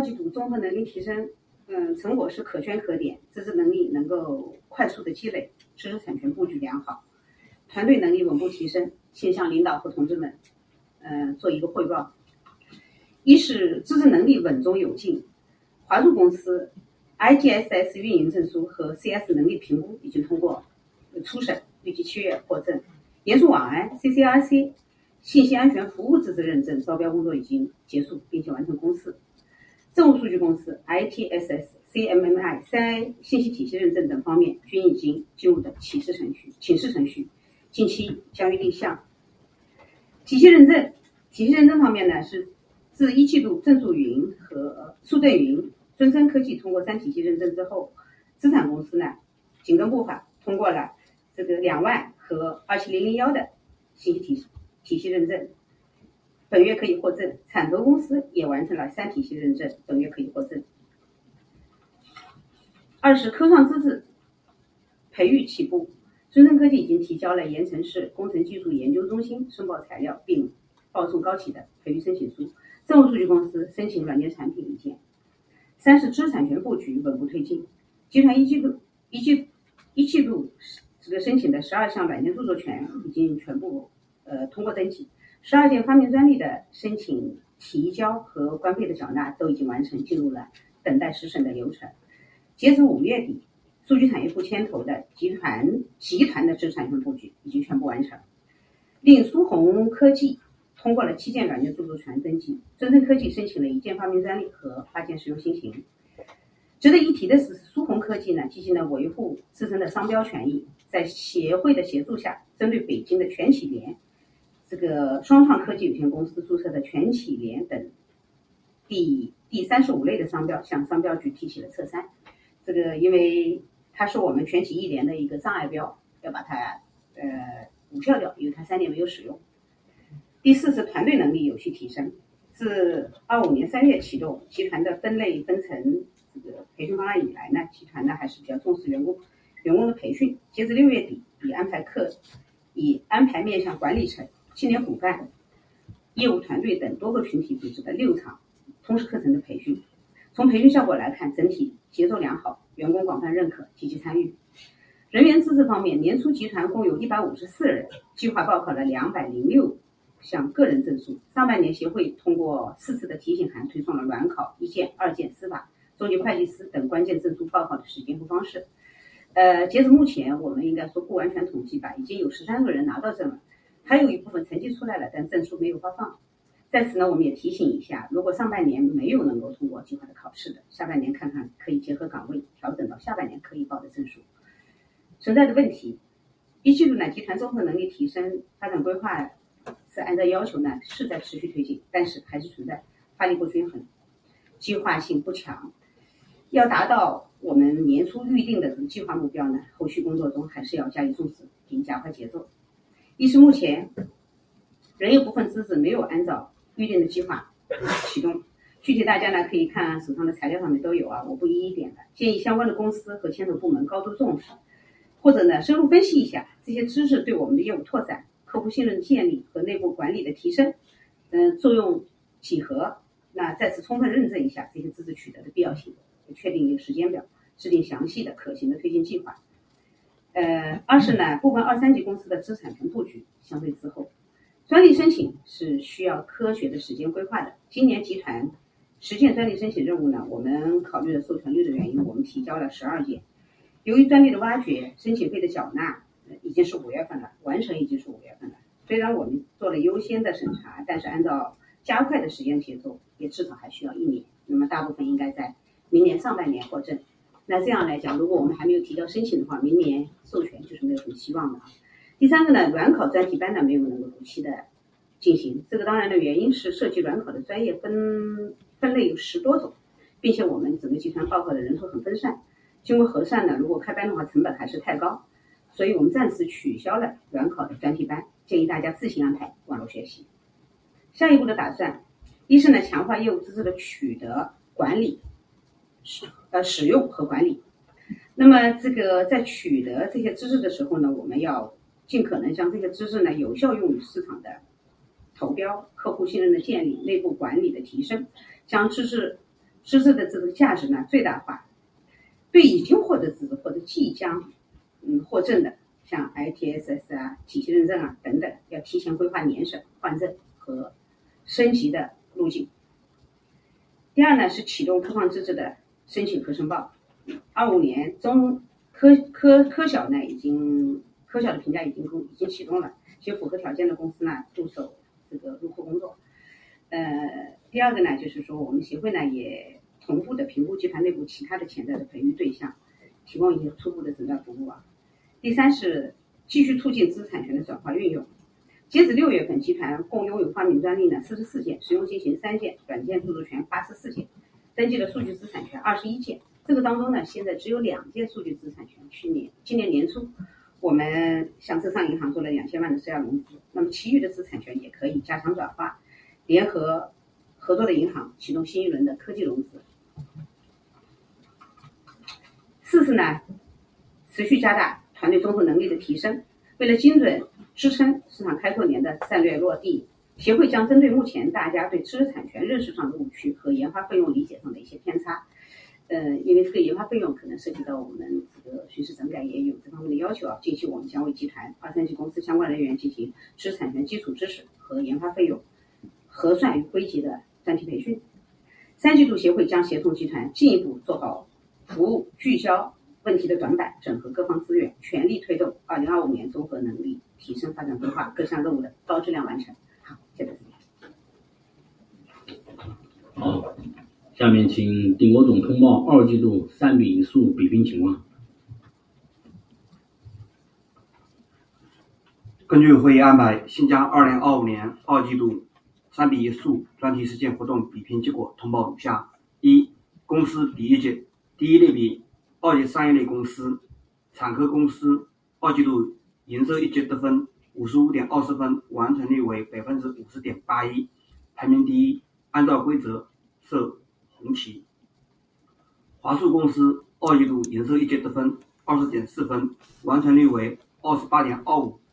季度综合能力提升，成果是可圈可点，自治能力能够快速的积累，知识产权布局良好，团队能力稳步提升，先向领导和同志们，做一个汇报。一是自治能力稳中有进，华住公司 ITSS 运营证书和 CS 能力评估已经通过初审，预计7月获证。严肃网安 CCRC 信息安全服务自治认证招标工作已经结束，并且完成公示。政务数据公司 ITSS CMMI 3I 信息体系认证等方面均已经进入的请示程序，近期将于立项。体系认证方面呢，是自一季度正数云和数正云、尊臻科技通过3体系认证之后，资产公司呢紧跟步伐通过了这个2万和27001的信息体系认证，本月可以获证。产投公司也完成了3体系认证，本月可以获证。二是科创资质培育起步，尊臻科技已经提交了盐城市工程技术研究中心申报材料，并报送高企的培育申请书。政务数据公司申请软件产品零件。三是知识产权布局稳步推进，集团一季度这个申请的12项软件著作权已经全部通过登记，12件发明专利的申请提交和官费的缴纳都已经完成，进入了等待实审的流程。截止5月底，数据产业部牵头的集团的知识产权布局已经全部完成。另苏宏科技通过了7件软件著作权登记，尊臻科技申请了1件发明专利和8件使用新型。值得一提的是，苏宏科技呢积极维护自身的商标权益，在协会的协助下，针对北京的全启联、这个双创科技有限公司注册的全启联等第35类的商标，向商标局提起了撤删。这个因为它是我们全启一联的一个障碍标，要把它无效掉，因为它3年没有使用。第4是团队能力有序提升，自25年3月启动集团的分类分层这个培训方案以来呢，集团呢还是比较重视员工的培训。截至6月底，已安排面向管理层、青年骨干、业务团队等多个群体组织的6场通识课程的培训。从培训效果来看，整体节奏良好，员工广泛认可，积极参与。人员资质方面，年初集团共有154人，计划报考了206项个人证书。上半年协会通过4次的提醒函，推送了软考、1件、2件、司法、中级会计师等关键证书报考的时间和方式。截止目前，我们应该说不完全统计吧，已经有13个人拿到证了，还有一部分成绩出来了，但证书没有发放。在此呢，我们也提醒一下，如果上半年没有能够通过计划的考试的，下半年看看可以结合岗位调整到下半年可以报的证书。存在的问题，一季度呢，集团综合能力提升发展规划是按照要求呢是在持续推进，但是还是存在发力不均衡，计划性不强。要达到我们年初预定的这个计划目标呢，后续工作中还是要加以重视并加快节奏。一是目前仍有部分资质没有按照预定的计划启动，具体大家呢可以看手上的材料上面都有啊，我不一一点了。建议相关的公司和牵头部门高度重视，或者呢深入分析一下这些知识对我们的业务拓展、客户信任的建立和内部管理的提升，作用几何。那再次充分认证一下这些知识取得的必要性，确定一个时间表，制定详细的可行的推进计划。二是呢，部分2、3级公司的知识产权布局相对滞后。专利申请是需要科学的时间规划的。今年集团10件专利申请任务呢，我们考虑了授权率的原因，我们提交了12件。由于专利的挖掘、申请费的缴纳已经是5月份了，完成已经是5月份了。虽然我们做了优先的审查，但是按照加快的时间节奏，也至少还需要1年。那么大部分应该在明年上半年获证。那这样来讲，如果我们还没有提交申请的话，明年授权就是没有什么希望的啊。第3个呢，软考专题班呢没有能够如期的进行，这个当然的原因是涉及软考的专业分类有10多种，并且我们整个集团报考的人数很分散。经过核算呢，如果开班的话成本还是太高，所以我们暂时取消了软考的专题班，建议大家自行安排网络学习。下一步的打算，一是呢强化业务资质的取得、管理、使用和管理。那么这个在取得这些知识的时候呢，我们要尽可能将这些知识呢有效用于市场的投标、客户信任的建立、内部管理的提升，将知识知识的这个价值呢最大化。对已经获得资质或者即将获证的，像 ITSS 啊、体系认证啊等等，要提前规划年审、换证和升级的路径。第二呢是启动科创资质的申请和申报。25年中科小呢科小的评价已经启动了，一些符合条件的公司呢入手这个入库工作。第二个呢就是说我们协会呢也同步的评估集团内部其他的潜在的培育对象，提供一些初步的诊断服务啊。第三是继续促进知识产权的转化运用。截止6月份，集团共拥有发明专利呢44件，实用新型3件，软件著作权84件，登记的数据资产权21件。这个当中呢，现在只有2件数据资产权。今年年初，我们向浙商银行做了2000万的私钥融资，那么其余的资产权也可以加强转化，联合合作的银行启动新一轮的科技融资。四是呢，持续加大团队综合能力的提升。为了精准支撑市场开拓年的战略落地，协会将针对目前大家对知识产权认识上的误区和研发费用理解上的一些偏差，因为这个研发费用可能涉及到我们这个巡视整改也有这方面的要求啊。近期我们将为集团2、3级公司相关人员进行知识产权基础知识和研发费用核算与归集的专题培训。3季度协会将协同集团进一步做好服务聚焦问题的短板，整合各方资源，全力推动2025年综合能力提升发展规划各项任务的高质量完成。好，谢谢大家。 好，下面请丁国总通报2季度3比1数比拼情况。 根据会议安排，新疆2025年2季度3比1数专题实践活动比拼结果通报如下：一、公司比喻级，第一类别2级商业类公司，产科公司2季度营收1级得分55.20分，完成率为 50.81%， 排名第一，按照规则设红旗。华数公司2季度营收1级得分20.4分，完成率为 28.25%，